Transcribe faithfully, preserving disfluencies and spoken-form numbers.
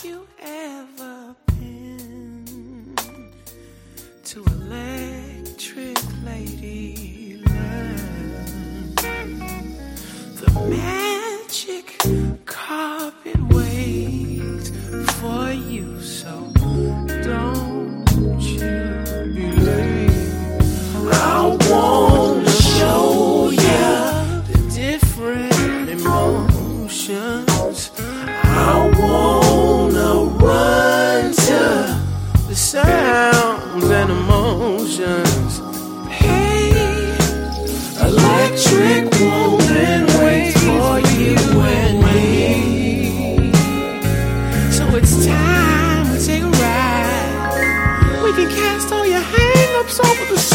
you ever been to Electric Lady Land? The magic carpet waits for you, so don't you be late. I wanna show you the different emotions. I wanna run to the sounds and emotions. Hey, Electric Woman waits for you and me. So it's time to take a ride. We can cast all your hang-ups over the